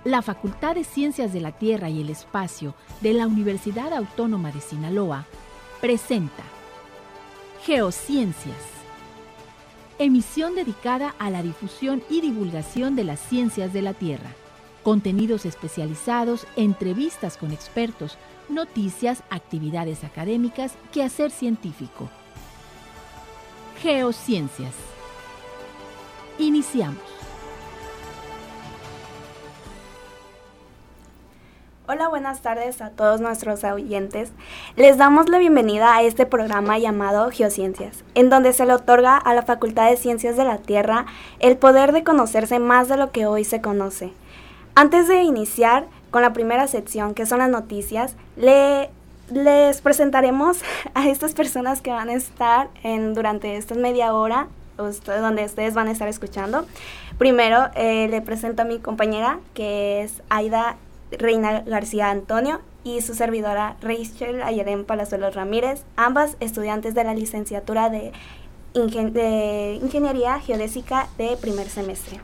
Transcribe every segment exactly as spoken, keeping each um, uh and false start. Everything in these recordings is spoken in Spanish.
La Facultad de Ciencias de la Tierra y el Espacio de la Universidad Autónoma de Sinaloa presenta Geociencias, emisión dedicada a la difusión y divulgación de las ciencias de la Tierra, contenidos especializados, entrevistas con expertos, noticias, actividades académicas, quehacer científico. Geociencias. Iniciamos. Hola, buenas tardes a todos nuestros oyentes. Les damos la bienvenida a este programa llamado Geociencias, en donde se le otorga a la Facultad de Ciencias de la Tierra el poder de conocerse más de lo que hoy se conoce. Antes de iniciar con la primera sección, que son las noticias, le, les presentaremos a estas personas que van a estar en, durante esta media hora, usted, donde ustedes van a estar escuchando. Primero, eh, le presento a mi compañera, que es Aida Reina García Antonio, y su servidora Rachel Ayerén Palazuelos Ramírez, ambas estudiantes de la licenciatura de, Ingen- de Ingeniería Geodésica de primer semestre.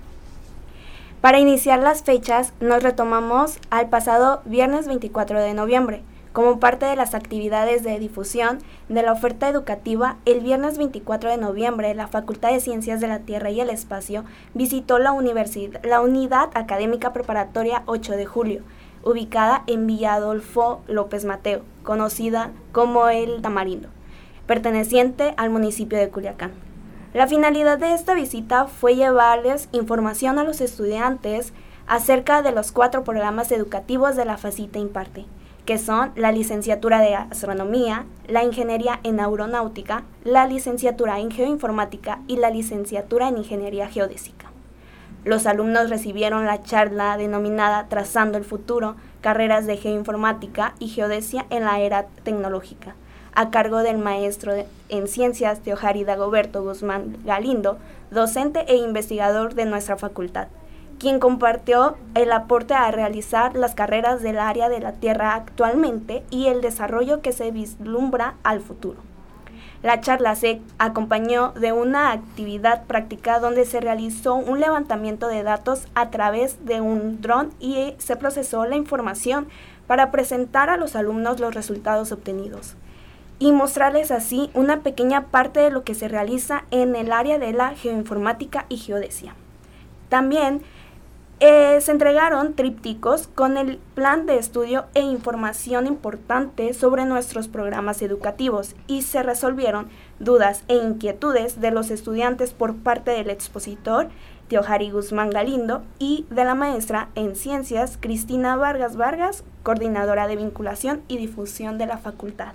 Para iniciar las fechas, nos retomamos al pasado viernes veinticuatro de noviembre. Como parte de las actividades de difusión de la oferta educativa, el viernes veinticuatro de noviembre, la Facultad de Ciencias de la Tierra y el Espacio visitó la, universidad, la Unidad Académica Preparatoria ocho de julio, ubicada en Villa Adolfo López Mateo, conocida como El Tamarindo, perteneciente al municipio de Culiacán. La finalidad de esta visita fue llevarles información a los estudiantes acerca de los cuatro programas educativos de la FACITE imparte, que son la licenciatura de Astronomía, la Ingeniería en Aeronáutica, la licenciatura en Geoinformática y la licenciatura en Ingeniería Geodésica. Los alumnos recibieron la charla denominada Trazando el Futuro, carreras de Geoinformática y Geodesia en la era tecnológica, a cargo del maestro en Ciencias Teohari Dagoberto Guzmán Galindo, docente e investigador de nuestra facultad, quien compartió el aporte a realizar las carreras del área de la Tierra actualmente y el desarrollo que se vislumbra al futuro. La charla se acompañó de una actividad práctica donde se realizó un levantamiento de datos a través de un dron y se procesó la información para presentar a los alumnos los resultados obtenidos y mostrarles así una pequeña parte de lo que se realiza en el área de la geoinformática y geodesia. También Eh, se entregaron trípticos con el plan de estudio e información importante sobre nuestros programas educativos y se resolvieron dudas e inquietudes de los estudiantes por parte del expositor Teohari Guzmán Galindo y de la maestra en Ciencias Cristina Vargas Vargas, coordinadora de vinculación y difusión de la facultad.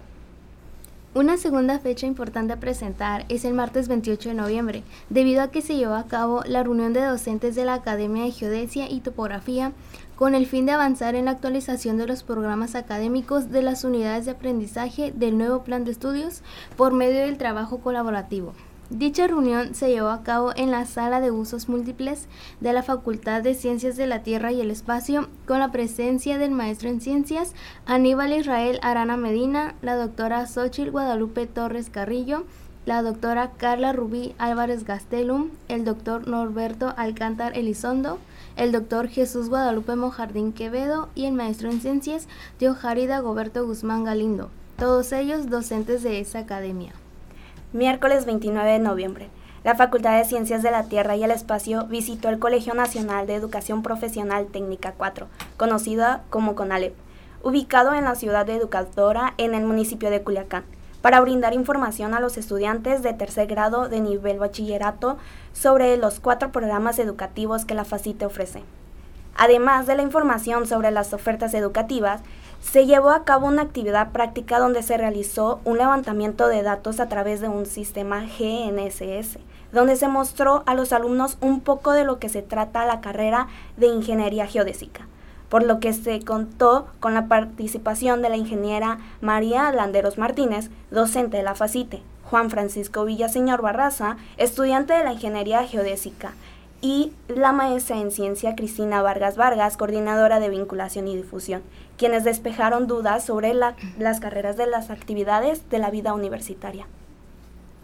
Una segunda fecha importante a presentar es el martes veintiocho de noviembre, debido a que se llevó a cabo la reunión de docentes de la Academia de Geodesia y Topografía con el fin de avanzar en la actualización de los programas académicos de las unidades de aprendizaje del nuevo plan de estudios por medio del trabajo colaborativo. Dicha reunión se llevó a cabo en la Sala de Usos Múltiples de la Facultad de Ciencias de la Tierra y el Espacio, con la presencia del maestro en Ciencias Aníbal Israel Arana Medina, la doctora Xóchitl Guadalupe Torres Carrillo, la doctora Carla Rubí Álvarez Gastelum, el doctor Norberto Alcántar Elizondo, el doctor Jesús Guadalupe Mojardín Quevedo y el maestro en Ciencias Teohari Dagoberto Guzmán Galindo, todos ellos docentes de esa academia. Miércoles veintinueve de noviembre. La Facultad de Ciencias de la Tierra y el Espacio visitó el Colegio Nacional de Educación Profesional Técnica cuatro, conocida como CONALEP, ubicado en la ciudad educadora en el municipio de Culiacán, para brindar información a los estudiantes de tercer grado de nivel bachillerato sobre los cuatro programas educativos que la FACITE ofrece. Además de la información sobre las ofertas educativas, se llevó a cabo una actividad práctica donde se realizó un levantamiento de datos a través de un sistema G N S S, donde se mostró a los alumnos un poco de lo que se trata la carrera de Ingeniería Geodésica, por lo que se contó con la participación de la ingeniera María Landeros Martínez, docente de la FACITE, Juan Francisco Villaseñor Barraza, estudiante de la Ingeniería Geodésica, y la maestra en Ciencia Cristina Vargas Vargas, coordinadora de vinculación y difusión, quienes despejaron dudas sobre la, las carreras de las actividades de la vida universitaria.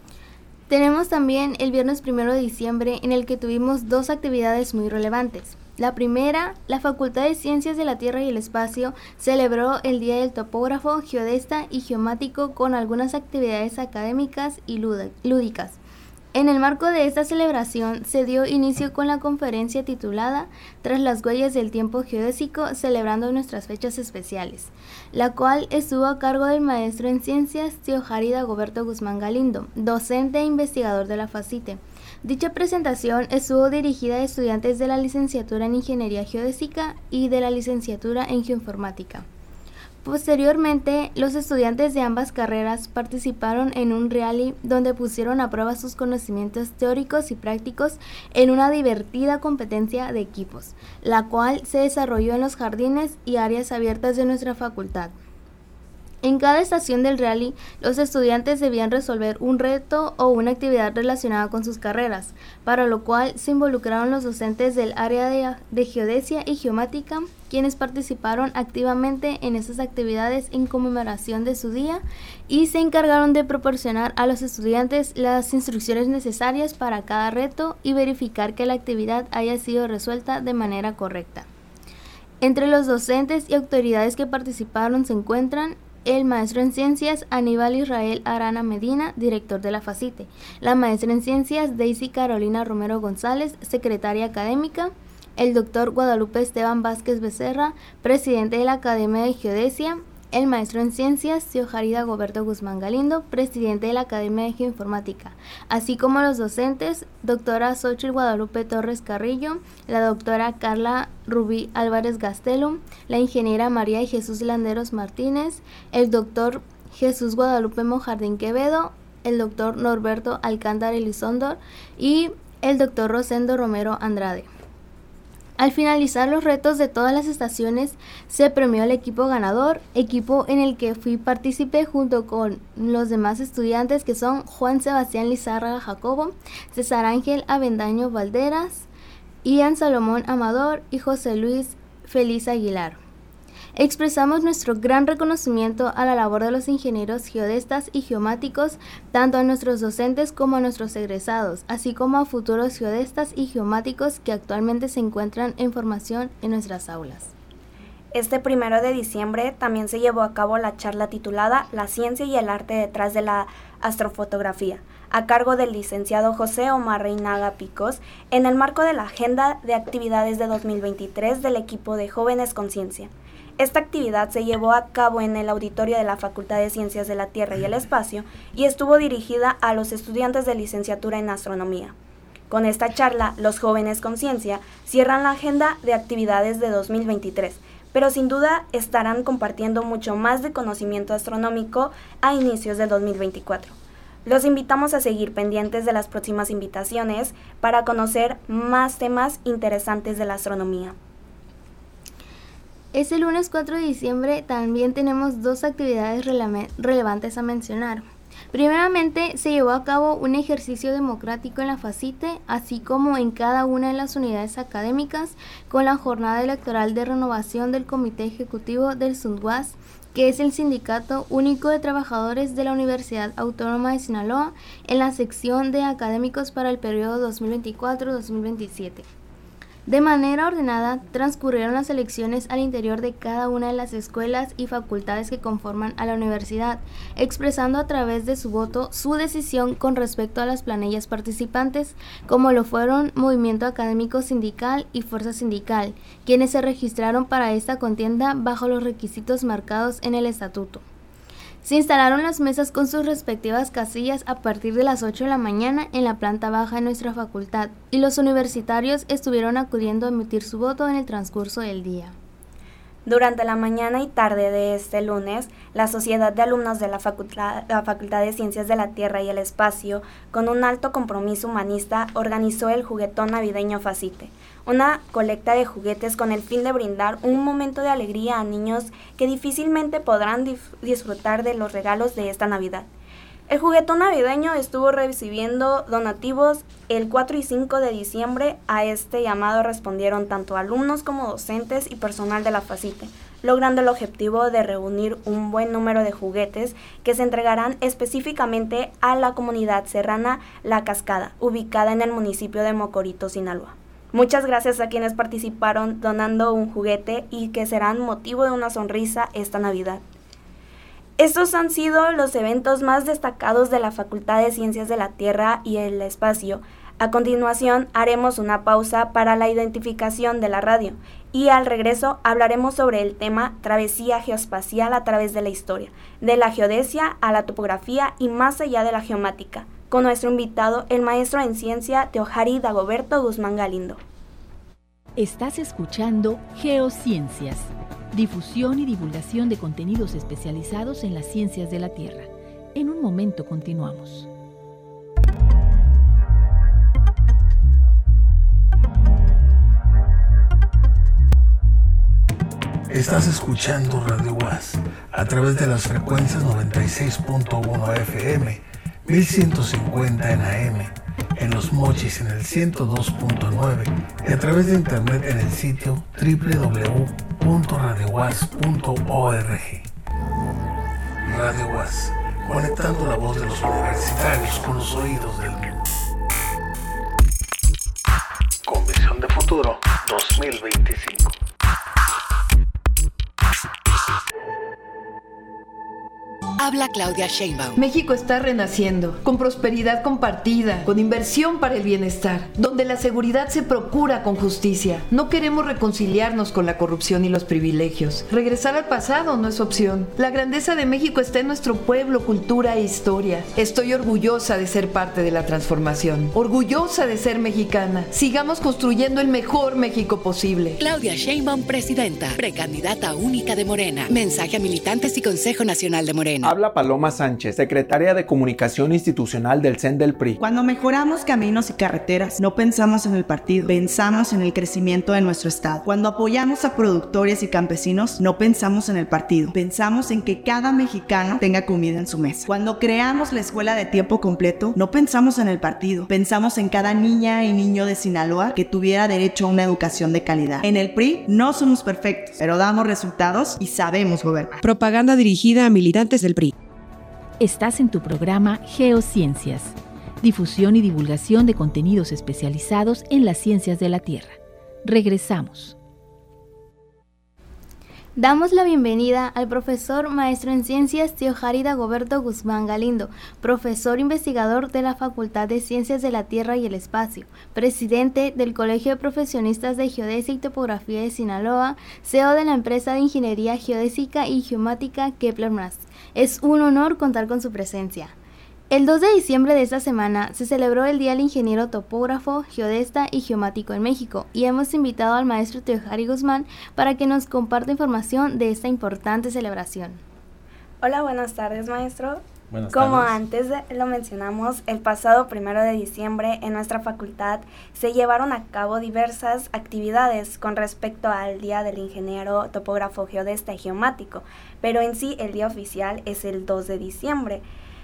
Tenemos también el viernes primero de diciembre, en el que tuvimos dos actividades muy relevantes. La primera, la Facultad de Ciencias de la Tierra y el Espacio celebró el Día del Topógrafo, Geodesta y Geomático con algunas actividades académicas y lúdicas. En el marco de esta celebración se dio inicio con la conferencia titulada Tras las huellas del tiempo geodésico, celebrando nuestras fechas especiales, la cual estuvo a cargo del maestro en ciencias Teohari Dagoberto Guzmán Galindo, docente e investigador de la FACITE. Dicha presentación estuvo dirigida a estudiantes de la licenciatura en Ingeniería Geodésica y de la licenciatura en Geoinformática. Posteriormente, los estudiantes de ambas carreras participaron en un rally donde pusieron a prueba sus conocimientos teóricos y prácticos en una divertida competencia de equipos, la cual se desarrolló en los jardines y áreas abiertas de nuestra facultad. En cada estación del rally, los estudiantes debían resolver un reto o una actividad relacionada con sus carreras, para lo cual se involucraron los docentes del área de, de geodesia y geomática, quienes participaron activamente en estas actividades en conmemoración de su día y se encargaron de proporcionar a los estudiantes las instrucciones necesarias para cada reto y verificar que la actividad haya sido resuelta de manera correcta. Entre los docentes y autoridades que participaron se encuentran el maestro en ciencias Aníbal Israel Arana Medina, director de la FACITE, la maestra en ciencias Daisy Carolina Romero González, secretaria académica, el doctor Guadalupe Esteban Vázquez Becerra, presidente de la Academia de Geodesia, el maestro en ciencias Teohari Dagoberto Guzmán Galindo, presidente de la Academia de Geoinformática, así como los docentes, doctora Xochitl Guadalupe Torres Carrillo, la doctora Carla Rubí Álvarez Gastelum, la ingeniera María de Jesús Landeros Martínez, el doctor Jesús Guadalupe Mojardín Quevedo, el doctor Norberto Alcántara Elizondo y el doctor Rosendo Romero Andrade. Al finalizar los retos de todas las estaciones, se premió al equipo ganador, equipo en el que fui partícipe junto con los demás estudiantes que son Juan Sebastián Lizárraga Jacobo, César Ángel Avendaño Valderas, Ian Salomón Amador y José Luis Feliz Aguilar. Expresamos nuestro gran reconocimiento a la labor de los ingenieros geodestas y geomáticos, tanto a nuestros docentes como a nuestros egresados, así como a futuros geodestas y geomáticos que actualmente se encuentran en formación en nuestras aulas. Este primero de diciembre también se llevó a cabo la charla titulada La ciencia y el arte detrás de la astrofotografía, a cargo del licenciado José Omar Reinaga Picos, en el marco de la Agenda de Actividades de dos mil veintitrés del equipo de Jóvenes con Ciencia. Esta actividad se llevó a cabo en el auditorio de la Facultad de Ciencias de la Tierra y el Espacio y estuvo dirigida a los estudiantes de licenciatura en Astronomía. Con esta charla, los Jóvenes con Ciencia cierran la Agenda de Actividades de dos mil veintitrés, pero sin duda estarán compartiendo mucho más de conocimiento astronómico a inicios del dos mil veinticuatro. Los invitamos a seguir pendientes de las próximas invitaciones para conocer más temas interesantes de la astronomía. Este lunes cuatro de diciembre también tenemos dos actividades rele- relevantes a mencionar. Primeramente, se llevó a cabo un ejercicio democrático en la FACITE, así como en cada una de las unidades académicas, con la jornada electoral de renovación del Comité Ejecutivo del SUNDUAS, que es el Sindicato Único de Trabajadores de la Universidad Autónoma de Sinaloa, en la sección de académicos para el periodo dos mil veinticuatro a dos mil veintisiete. De manera ordenada, transcurrieron las elecciones al interior de cada una de las escuelas y facultades que conforman a la universidad, expresando a través de su voto su decisión con respecto a las planillas participantes, como lo fueron Movimiento Académico Sindical y Fuerza Sindical, quienes se registraron para esta contienda bajo los requisitos marcados en el estatuto. Se instalaron las mesas con sus respectivas casillas a partir de las ocho de la mañana en la planta baja de nuestra facultad, y los universitarios estuvieron acudiendo a emitir su voto en el transcurso del día. Durante la mañana y tarde de este lunes, la Sociedad de Alumnos de la Facultad, la Facultad de Ciencias de la Tierra y el Espacio, con un alto compromiso humanista, organizó el Juguetón Navideño FACITE, una colecta de juguetes con el fin de brindar un momento de alegría a niños que difícilmente podrán dif- disfrutar de los regalos de esta Navidad. El Juguetón Navideño estuvo recibiendo donativos el cuatro y cinco de diciembre. A este llamado respondieron tanto alumnos como docentes y personal de la FACITE, logrando el objetivo de reunir un buen número de juguetes que se entregarán específicamente a la comunidad serrana La Cascada, ubicada en el municipio de Mocorito, Sinaloa. Muchas gracias a quienes participaron donando un juguete y que serán motivo de una sonrisa esta Navidad. Estos han sido los eventos más destacados de la Facultad de Ciencias de la Tierra y el Espacio. A continuación haremos una pausa para la identificación de la radio y al regreso hablaremos sobre el tema Travesía Geoespacial a través de la historia, de la geodesia a la topografía y más allá de la geomática, con nuestro invitado, el maestro en ciencia Teohari Dagoberto Guzmán Galindo. Estás escuchando Geociencias, difusión y divulgación de contenidos especializados en las ciencias de la Tierra. En un momento continuamos. Estás escuchando Radio UAS a través de las frecuencias noventa y seis punto uno F M, mil ciento cincuenta en A M, en Los Mochis en el ciento dos punto nueve y a través de internet en el sitio doble u doble u doble u punto radio uas punto org. Radio UAS, conectando la voz de los universitarios con los oídos del mundo. Con visión de futuro dos mil veinticinco. Habla Claudia Sheinbaum. México está renaciendo, con prosperidad compartida, con inversión para el bienestar, donde la seguridad se procura con justicia. No queremos reconciliarnos con la corrupción y los privilegios. Regresar al pasado no es opción. La grandeza de México está en nuestro pueblo, cultura e historia. Estoy orgullosa de ser parte de la transformación, orgullosa de ser mexicana. Sigamos construyendo el mejor México posible. Claudia Sheinbaum, presidenta, precandidata única de Morena. Mensaje a militantes y Consejo Nacional de Morena. Habla Paloma Sánchez, secretaria de Comunicación Institucional del C E N del P R I. Cuando mejoramos caminos y carreteras, no pensamos en el partido, pensamos en el crecimiento de nuestro estado. Cuando apoyamos a productores y campesinos, no pensamos en el partido, pensamos en que cada mexicano tenga comida en su mesa. Cuando creamos la escuela de tiempo completo, no pensamos en el partido, pensamos en cada niña y niño de Sinaloa que tuviera derecho a una educación de calidad. En el P R I no somos perfectos, pero damos resultados y sabemos gobernar. Propaganda dirigida a militantes del P R I. Estás en tu programa Geociencias, difusión y divulgación de contenidos especializados en las ciencias de la Tierra. Regresamos. Damos la bienvenida al profesor maestro en ciencias Teohari Dagoberto Guzmán Galindo, profesor investigador de la Facultad de Ciencias de la Tierra y el Espacio, presidente del Colegio de Profesionistas de Geodesia y Topografía de Sinaloa, C E O de la empresa de Ingeniería Geodésica y Geomática Kepler-Mraz. Es un honor contar con su presencia. El dos de diciembre de esta semana se celebró el Día del Ingeniero Topógrafo, Geodesta y Geomático en México y hemos invitado al maestro Teohari Guzmán para que nos comparta información de esta importante celebración. Hola, buenas tardes, maestro. Buenas Como tardes. antes de- lo mencionamos, el pasado primero de diciembre en nuestra facultad se llevaron a cabo diversas actividades con respecto al Día del Ingeniero Topógrafo, Geodesta y Geomático, pero en sí el día oficial es el dos de diciembre.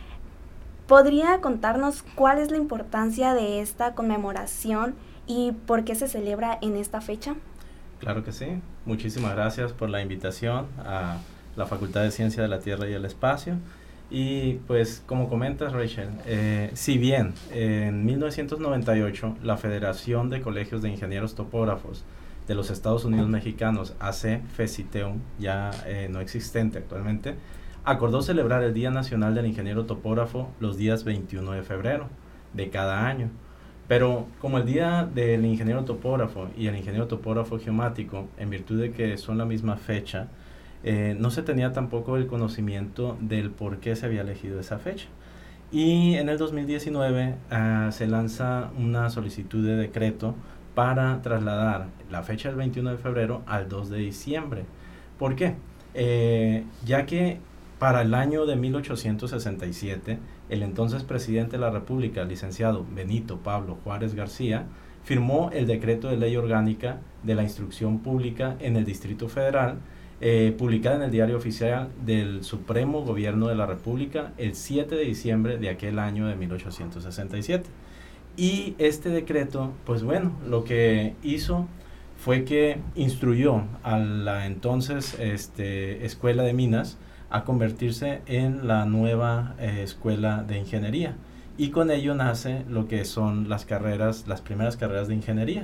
¿Podría contarnos cuál es la importancia de esta conmemoración y por qué se celebra en esta fecha? Claro que sí. Muchísimas gracias por la invitación a la Facultad de Ciencia de la Tierra y el Espacio. Y pues como comentas, Rachel, eh, si bien eh, en mil novecientos noventa y ocho la Federación de Colegios de Ingenieros Topógrafos de los Estados Unidos Mexicanos, A C FECITEUM, ya eh, no existente actualmente, acordó celebrar el Día Nacional del Ingeniero Topógrafo los días veintiuno de febrero de cada año. Pero como el Día del Ingeniero Topógrafo y el Ingeniero Topógrafo Geomático, en virtud de que son la misma fecha, eh, no se tenía tampoco el conocimiento del por qué se había elegido esa fecha. Y en el dos mil diecinueve uh, se lanza una solicitud de decreto para trasladar la fecha del veintiuno de febrero al dos de diciembre. ¿Por qué? Eh, ya que para el año de mil ochocientos sesenta y siete, el entonces presidente de la República, licenciado Benito Pablo Juárez García, firmó el decreto de ley orgánica de la instrucción pública en el Distrito Federal, eh, publicada en el Diario Oficial del Supremo Gobierno de la República el siete de diciembre de aquel año de mil ochocientos sesenta y siete. Y este decreto, pues bueno, lo que hizo fue que instruyó a la entonces este, Escuela de Minas a convertirse en la nueva eh, escuela de ingeniería, y con ello nace lo que son las carreras, las primeras carreras de ingeniería,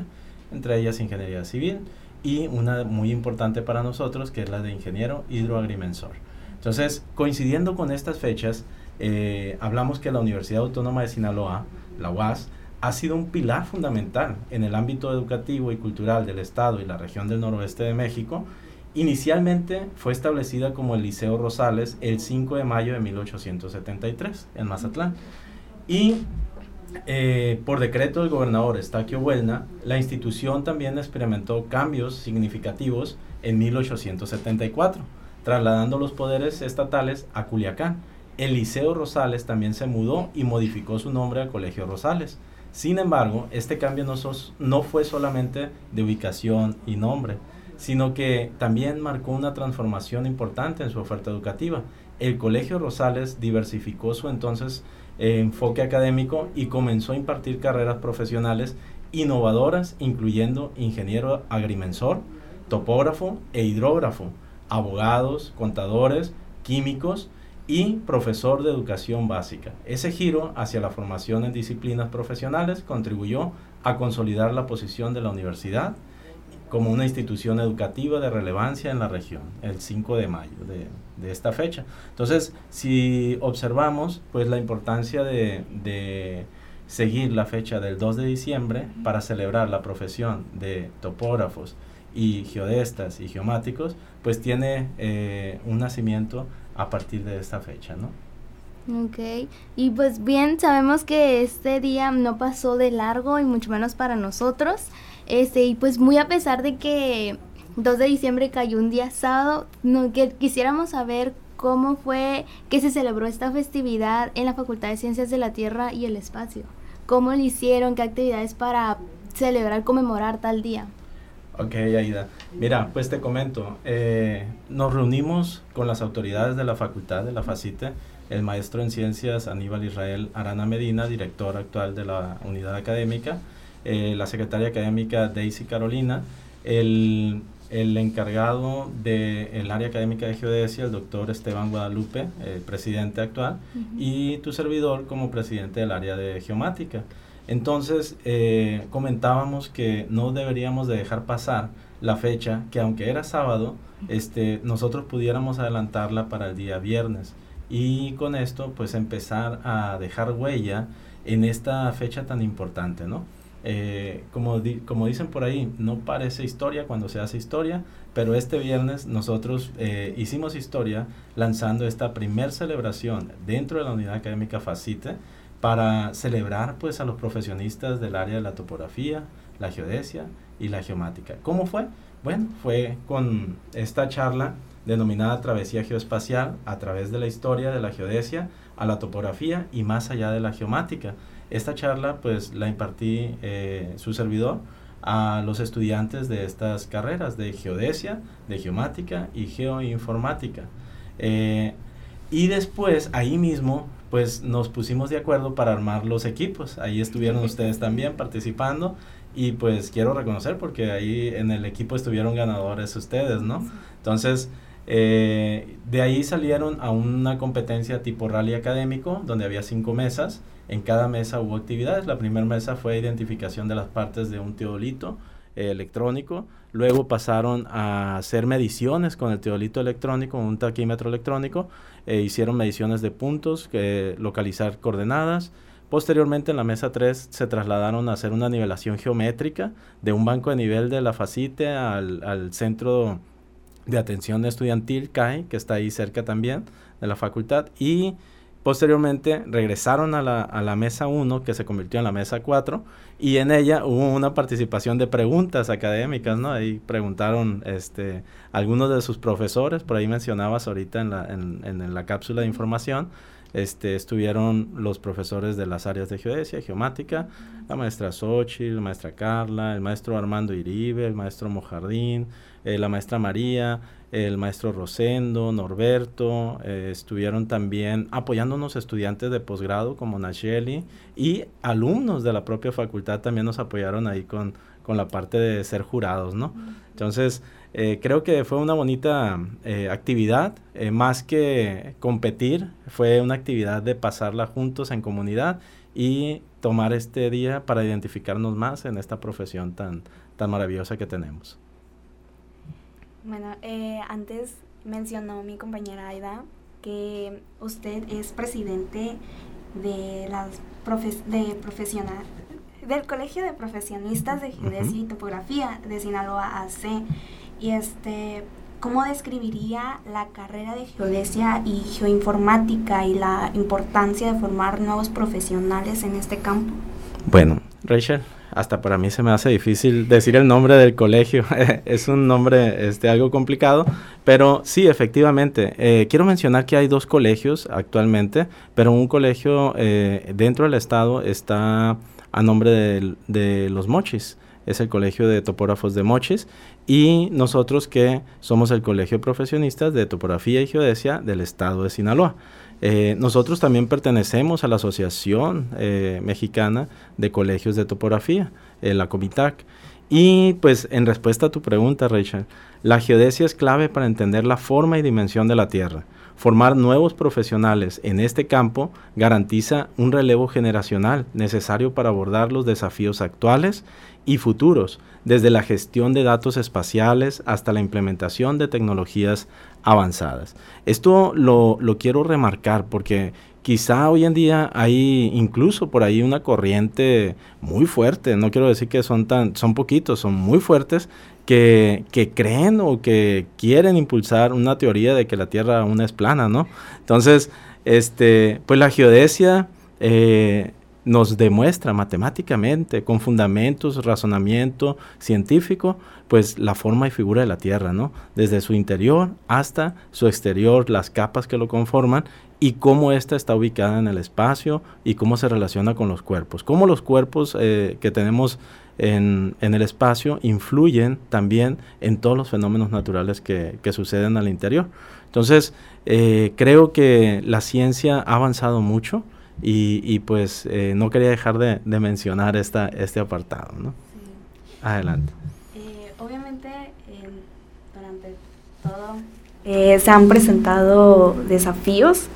entre ellas ingeniería civil y una muy importante para nosotros que es la de ingeniero hidroagrimensor. Entonces, coincidiendo con estas fechas, eh, hablamos que la Universidad Autónoma de Sinaloa, la U A S, ha sido un pilar fundamental en el ámbito educativo y cultural del Estado y la región del noroeste de México. Inicialmente fue establecida como el Liceo Rosales el cinco de mayo de mil ochocientos setenta y tres en Mazatlán. Y eh, por decreto del gobernador Estaquio Buelna, la institución también experimentó cambios significativos en mil ochocientos setenta y cuatro, trasladando los poderes estatales a Culiacán. El Liceo Rosales también se mudó y modificó su nombre a Colegio Rosales. Sin embargo, este cambio no, sos, no fue solamente de ubicación y nombre, sino que también marcó una transformación importante en su oferta educativa. El Colegio Rosales diversificó su entonces eh, enfoque académico y comenzó a impartir carreras profesionales innovadoras, incluyendo ingeniero agrimensor, topógrafo e hidrógrafo, abogados, contadores, químicos y profesor de educación básica. Ese giro hacia la formación en disciplinas profesionales contribuyó a consolidar la posición de la universidad como una institución educativa de relevancia en la región, el cinco de mayo de, de esta fecha. Entonces, si observamos, pues la importancia de, de seguir la fecha del dos de diciembre para celebrar la profesión de topógrafos y geodestas y geomáticos, pues tiene eh, un nacimiento a partir de esta fecha, ¿no? Ok, y pues bien, sabemos que este día no pasó de largo y mucho menos para nosotros, este, y pues muy a pesar de que dos de diciembre cayó un día sábado, no, que quisiéramos saber cómo fue que se celebró esta festividad en la Facultad de Ciencias de la Tierra y el Espacio, cómo lo hicieron, qué actividades para celebrar, conmemorar tal día. Ok, Aida. Mira, pues te comento, eh, nos reunimos con las autoridades de la facultad, de la FACITE, el maestro en ciencias Aníbal Israel Arana Medina, director actual de la unidad académica, eh, la secretaria académica Daisy Carolina, el, el encargado del área académica de geodesia, el doctor Esteban Guadalupe, el presidente actual, uh-huh. y tu servidor como presidente del área de geomática. Entonces, eh, comentábamos que no deberíamos de dejar pasar la fecha, que aunque era sábado, este, nosotros pudiéramos adelantarla para el día viernes. Y con esto, pues, empezar a dejar huella en esta fecha tan importante, ¿no? Eh, como, di, como dicen por ahí, no parece historia cuando se hace historia, pero este viernes nosotros eh, hicimos historia lanzando esta primer celebración dentro de la unidad académica FACITE, para celebrar pues a los profesionistas del área de la topografía, la geodesia y la geomática. ¿Cómo fue? Bueno, fue con esta charla denominada Travesía Geoespacial a través de la historia de la geodesia a la topografía y más allá de la geomática. Esta charla pues la impartí eh, su servidor a los estudiantes de estas carreras de geodesia, de geomática y geoinformática. Eh, y después ahí mismo pues nos pusimos de acuerdo para armar los equipos. Ahí estuvieron ustedes también participando y pues quiero reconocer porque ahí en el equipo estuvieron ganadores ustedes, ¿no? Entonces, eh, de ahí salieron a una competencia tipo rally académico donde había cinco mesas. En cada mesa hubo actividades. La primera mesa fue identificación de las partes de un teodolito eh, electrónico. Luego pasaron a hacer mediciones con el teodolito electrónico, un taquímetro electrónico. Eh, hicieron mediciones de puntos, eh, localizar coordenadas. Posteriormente, en la mesa tres, se trasladaron a hacer una nivelación geométrica de un banco de nivel de la FACITE al, al Centro de Atención Estudiantil, C A E, que está ahí cerca también de la facultad. Y posteriormente regresaron a la, a la mesa uno, que se convirtió en la mesa cuatro, y en ella hubo una participación de preguntas académicas, ¿no? Ahí preguntaron este, algunos de sus profesores, por ahí mencionabas ahorita en la, en, en la cápsula de información, este, estuvieron los profesores de las áreas de geodesia, geomática, la maestra Xochitl, la maestra Carla, el maestro Armando Iribe, el maestro Mojardín, eh, la maestra María, el maestro Rosendo, Norberto, eh, estuvieron también apoyándonos estudiantes de posgrado como Nacheli y alumnos de la propia facultad también nos apoyaron ahí con, con la parte de ser jurados, ¿no? Entonces, eh, creo que fue una bonita eh, actividad, eh, más que competir, fue una actividad de pasarla juntos en comunidad y tomar este día para identificarnos más en esta profesión tan, tan maravillosa que tenemos. Bueno, eh, antes mencionó mi compañera Aida que usted es presidente de las profes de profesional del Colegio de Profesionistas de Geodesia uh-huh. y Topografía de Sinaloa A C. Y este, ¿cómo describiría la carrera de geodesia y geoinformática y la importancia de formar nuevos profesionales en este campo? Bueno, Rachel, hasta para mí se me hace difícil decir el nombre del colegio. Es un nombre este, algo complicado, pero sí, efectivamente. Eh, quiero mencionar que hay dos colegios actualmente, pero un colegio eh, dentro del estado está a nombre de, de los Mochis. Es el Colegio de Topógrafos de Mochis, y nosotros que somos el Colegio de Profesionistas de Topografía y Geodesia del estado de Sinaloa. Eh, nosotros también pertenecemos a la Asociación eh, Mexicana de Colegios de Topografía, eh, la COMITAC. Y pues en respuesta a tu pregunta, Rachel, la geodesia es clave para entender la forma y dimensión de la Tierra. Formar nuevos profesionales en este campo garantiza un relevo generacional necesario para abordar los desafíos actuales y futuros, desde la gestión de datos espaciales hasta la implementación de tecnologías avanzadas. Esto lo, lo quiero remarcar porque quizá hoy en día hay incluso por ahí una corriente muy fuerte, no quiero decir que son tan, son poquitos, son muy fuertes, que, que creen o que quieren impulsar una teoría de que la Tierra aún es plana, ¿no? Entonces, este, pues la geodesia eh, nos demuestra matemáticamente, con fundamentos, razonamiento científico, pues la forma y figura de la Tierra, ¿no? Desde su interior hasta su exterior, las capas que lo conforman, y cómo ésta está ubicada en el espacio y cómo se relaciona con los cuerpos. Cómo los cuerpos eh, que tenemos en, en el espacio influyen también en todos los fenómenos naturales que, que suceden al interior. Entonces, eh, creo que la ciencia ha avanzado mucho y, y pues eh, no quería dejar de, de mencionar esta, este apartado, ¿no? Sí. Adelante. Eh, obviamente, eh, durante todo eh, se han presentado desafíos.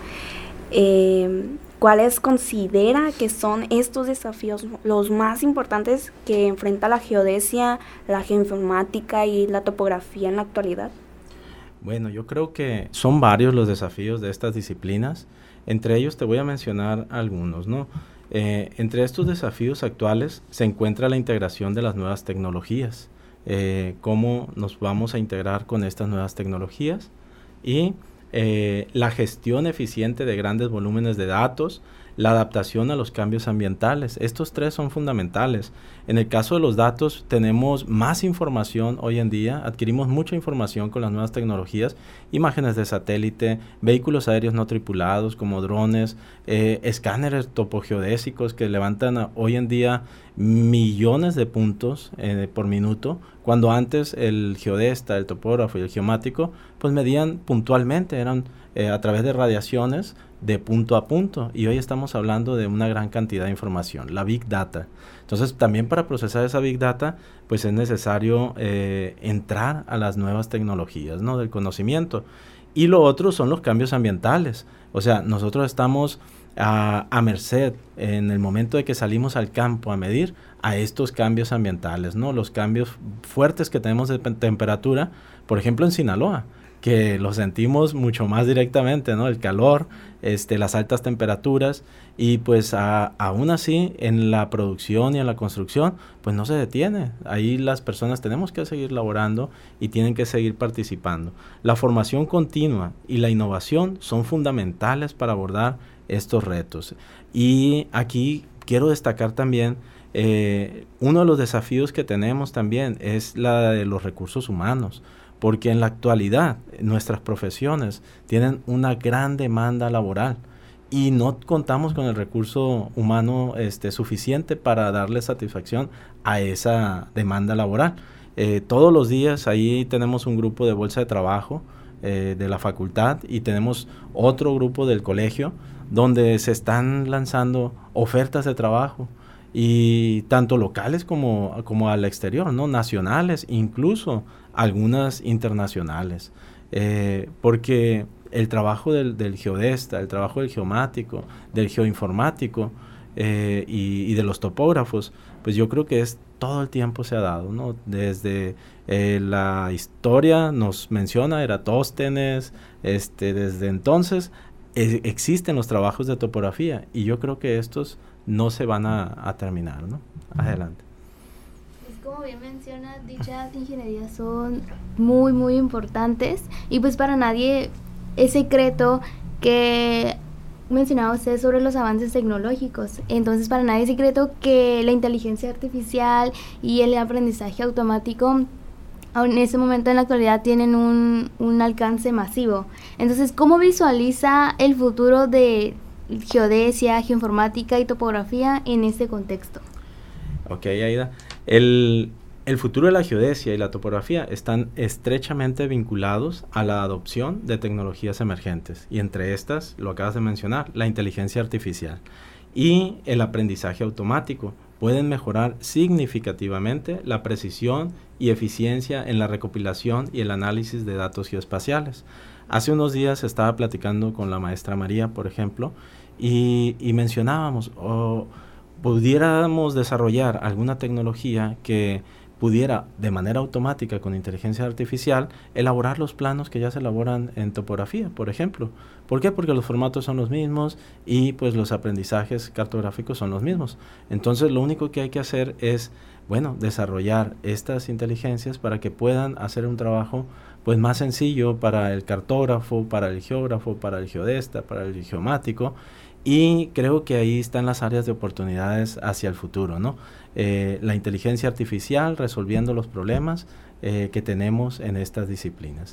Eh, ¿Cuáles considera que son estos desafíos los más importantes que enfrenta la geodesia, la geoinformática y la topografía en la actualidad? Bueno, yo creo que son varios los desafíos de estas disciplinas. Entre ellos te voy a mencionar algunos, ¿no? Eh, entre estos desafíos actuales se encuentra la integración de las nuevas tecnologías. Eh, cómo nos vamos a integrar con estas nuevas tecnologías y Eh, la gestión eficiente de grandes volúmenes de datos, la adaptación a los cambios ambientales. Estos tres son fundamentales. En el caso de los datos, tenemos más información hoy en día, adquirimos mucha información con las nuevas tecnologías, imágenes de satélite, vehículos aéreos no tripulados como drones, eh, escáneres topogeodésicos que levantan a, hoy en día millones de puntos eh, por minuto, cuando antes el geodesta, el topógrafo y el geomático pues medían puntualmente, eran eh, a través de radiaciones de punto a punto, y hoy estamos hablando de una gran cantidad de información, la Big Data. Entonces también para procesar esa Big Data pues es necesario eh, entrar a las nuevas tecnologías, ¿no?, del conocimiento. Y lo otro son los cambios ambientales, o sea, nosotros estamos a, a merced en el momento de que salimos al campo a medir a estos cambios ambientales, ¿no?, los cambios fuertes que tenemos de temperatura, por ejemplo en Sinaloa, que lo sentimos mucho más directamente, ¿no?, el calor, este, las altas temperaturas, y pues a, aún así en la producción y en la construcción pues no se detiene. Ahí las personas tenemos que seguir laborando y tienen que seguir participando. La formación continua y la innovación son fundamentales para abordar estos retos. Y aquí quiero destacar también eh, uno de los desafíos que tenemos también es la de los recursos humanos, porque en la actualidad nuestras profesiones tienen una gran demanda laboral y no contamos con el recurso humano este, suficiente para darle satisfacción a esa demanda laboral. Eh, todos los días ahí tenemos un grupo de bolsa de trabajo eh, de la facultad y tenemos otro grupo del colegio donde se están lanzando ofertas de trabajo, y tanto locales como, como al exterior, ¿no?, nacionales, incluso algunas internacionales, eh, porque el trabajo del, del geodesta, el trabajo del geomático, del geoinformático, eh, y, y de los topógrafos, pues yo creo que es todo el tiempo se ha dado, ¿no? Desde eh, la historia nos menciona Eratóstenes, este, desde entonces eh, existen los trabajos de topografía y yo creo que estos no se van a, a terminar, ¿no? Adelante. Como bien menciona, dichas ingenierías son muy muy importantes y pues para nadie es secreto que mencionaba usted sobre los avances tecnológicos. Entonces para nadie es secreto que la inteligencia artificial y el aprendizaje automático en este momento en la actualidad tienen un, un alcance masivo. Entonces, ¿cómo visualiza el futuro de geodesia, geoinformática y topografía en este contexto? Ok, Aida. El, el futuro de la geodesia y la topografía están estrechamente vinculados a la adopción de tecnologías emergentes y entre estas, lo acabas de mencionar, la inteligencia artificial y el aprendizaje automático pueden mejorar significativamente la precisión y eficiencia en la recopilación y el análisis de datos geoespaciales. Hace unos días estaba platicando con la maestra María, por ejemplo, y, y mencionábamos, oh, pudiéramos desarrollar alguna tecnología que pudiera de manera automática con inteligencia artificial elaborar los planos que ya se elaboran en topografía, por ejemplo. ¿Por qué? Porque los formatos son los mismos y pues los aprendizajes cartográficos son los mismos. Entonces lo único que hay que hacer es, bueno, desarrollar estas inteligencias para que puedan hacer un trabajo pues más sencillo para el cartógrafo, para el geógrafo, para el geodesta, para el geomático. Y creo que ahí están las áreas de oportunidades hacia el futuro, ¿no? Eh, la inteligencia artificial resolviendo los problemas eh, que tenemos en estas disciplinas.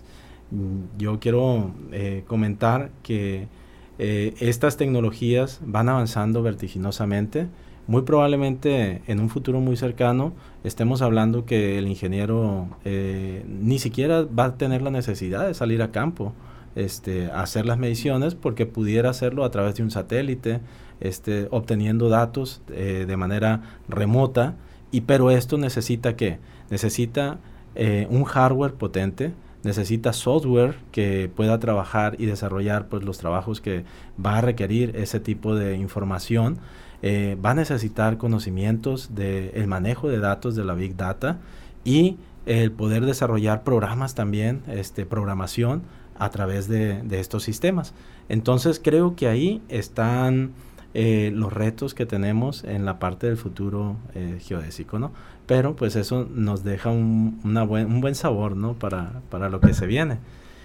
Yo quiero eh, comentar que eh, estas tecnologías van avanzando vertiginosamente. Muy probablemente en un futuro muy cercano estemos hablando que el ingeniero eh, ni siquiera va a tener la necesidad de salir a campo. Este, hacer las mediciones porque pudiera hacerlo a través de un satélite, este, obteniendo datos eh, de manera remota, y pero esto necesita ¿qué? Necesita eh, un hardware potente, necesita software que pueda trabajar y desarrollar pues, los trabajos que va a requerir ese tipo de información, eh, va a necesitar conocimientos del manejo de datos de la Big Data y el poder desarrollar programas también, este, programación, a través de, de estos sistemas. Entonces creo que ahí están eh, los retos que tenemos en la parte del futuro eh, geodésico, ¿no? Pero pues eso nos deja un, una buen, un buen sabor, ¿no? Para, para lo que se viene.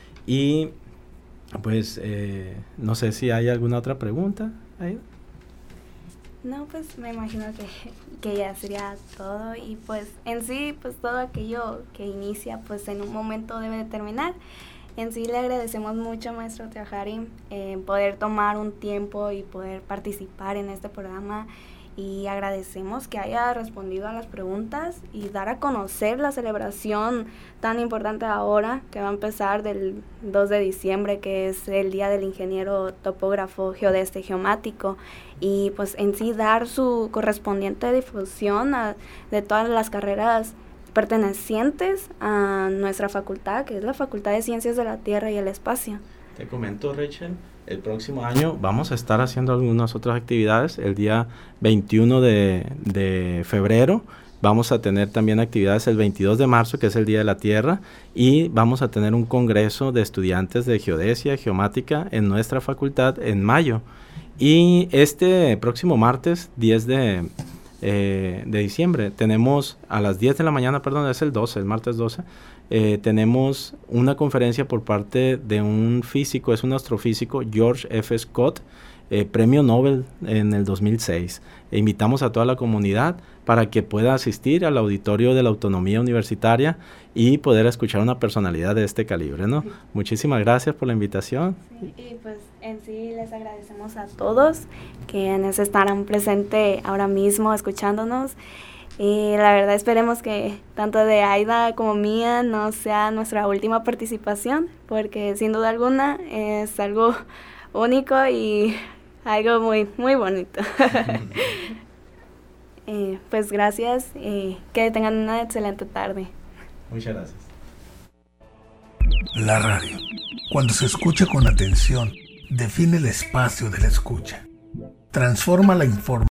Y pues eh, no sé si hay alguna otra pregunta ahí. No, pues me imagino que, que ya sería todo y pues en sí, pues todo aquello que inicia pues en un momento debe de terminar. En sí le agradecemos mucho, maestro Teojari, eh, poder tomar un tiempo y poder participar en este programa y agradecemos que haya respondido a las preguntas y dar a conocer la celebración tan importante ahora que va a empezar del dos de diciembre, que es el Día del Ingeniero Topógrafo Geodesta y Geomático, y pues en sí dar su correspondiente difusión a, de todas las carreras pertenecientes a nuestra facultad, que es la Facultad de Ciencias de la Tierra y el Espacio. Te comento, Rachel, el próximo año vamos a estar haciendo algunas otras actividades. El día veintiuno de, de febrero vamos a tener también actividades el veintidós de marzo, que es el Día de la Tierra, y vamos a tener un congreso de estudiantes de geodesia, geomática en nuestra facultad en mayo. Y este próximo martes, diez de Eh, de diciembre, tenemos a las diez de la mañana, perdón, es el doce, el martes doce, eh, tenemos una conferencia por parte de un físico, es un astrofísico, George F. Scott, eh, premio Nobel en el dos mil seis. E invitamos a toda la comunidad para que pueda asistir al auditorio de la Autonomía Universitaria y poder escuchar una personalidad de este calibre, ¿no? Muchísimas gracias por la invitación. Sí, y pues en sí les agradecemos a todos quienes estarán presentes ahora mismo escuchándonos. Y la verdad esperemos que tanto de Aida como mía no sea nuestra última participación, porque sin duda alguna es algo único y algo muy, muy bonito. eh, pues gracias y que tengan una excelente tarde. Muchas gracias. La radio, cuando se escucha con atención, define el espacio de la escucha. Transforma la información